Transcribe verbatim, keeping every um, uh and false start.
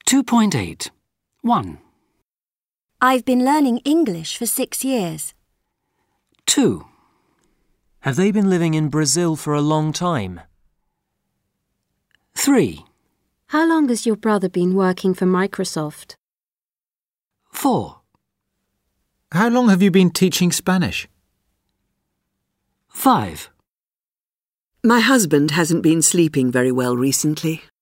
two point eight. one. I've been learning English for six years. two. Have they been living in Brazil for a long time? three. How long has your brother been working for Microsoft? four. How long have you been teaching Spanish? five. My husband hasn't been sleeping very well recently.